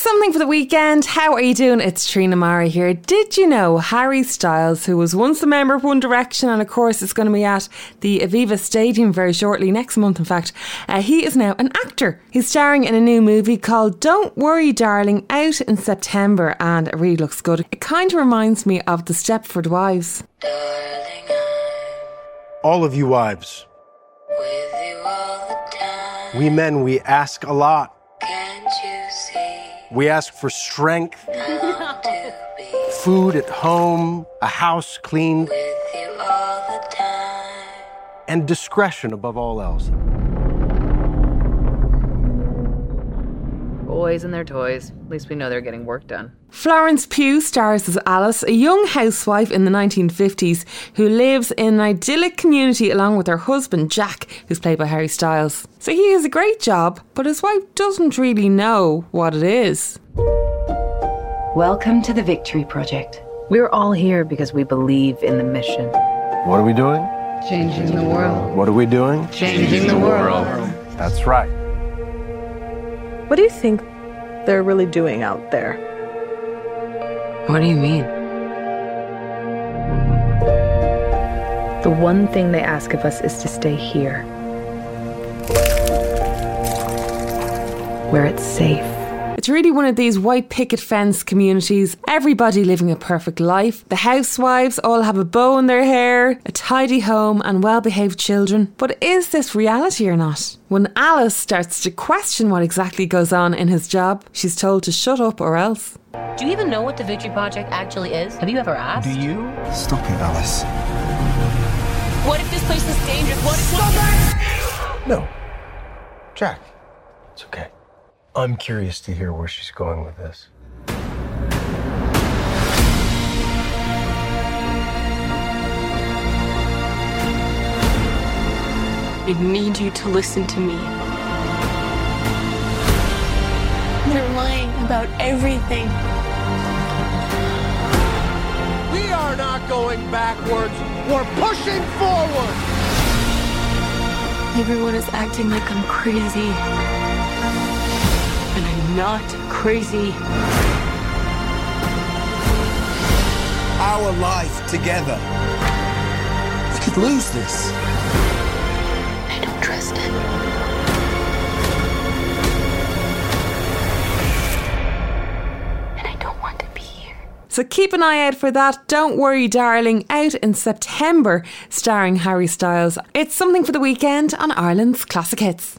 Something for the weekend. How are you doing? It's Trina Mara here. Did you know Harry Styles, who was once a member of One Direction and of course is going to be at the Aviva Stadium very shortly, next month in fact, he is now an actor. He's starring in a new movie called Don't Worry Darling, out in September, and it really looks good. It kind of reminds me of the Stepford Wives. Darling, All of you wives, with you all the time. we men, we ask a lot. Can't you see? We ask for strength, I want to be food at home, a house cleaned, with you all the time. and discretion above all else. Boys and their toys. At least we know they're getting work done. Florence Pugh stars as Alice, a young housewife in the 1950s who lives in an idyllic community along with her husband Jack, who's played by Harry Styles. So he has a great job, but his wife doesn't really know what it is. Welcome to the Victory Project. We're all here because we believe in the mission. What are we doing? Changing the world. What are we doing? Changing the world. That's right. What do you think they're really doing out there? What do you mean? The one thing they ask of us is to stay here. Where it's safe. It's really one of these white picket fence communities, everybody living a perfect life. The housewives all have a bow in their hair, a tidy home and well-behaved children. But is this reality or not? When Alice starts to question what exactly goes on in his job, she's told to shut up or else. Do you even know what the Victory Project actually is? Have you ever asked? Do you? Stop it, Alice. What if this place is dangerous? What if... No. Jack, it's okay. I'm curious to hear where she's going with this. I need you to listen to me. They're lying about everything. We are not going backwards. We're pushing forward. Everyone is acting like I'm crazy. And I'm not crazy. Our life together. We could lose this. I don't trust it. And I don't want to be here. So keep an eye out for that. Don't Worry Darling, out in September, starring Harry Styles. It's Something for the Weekend on Ireland's Classic Hits.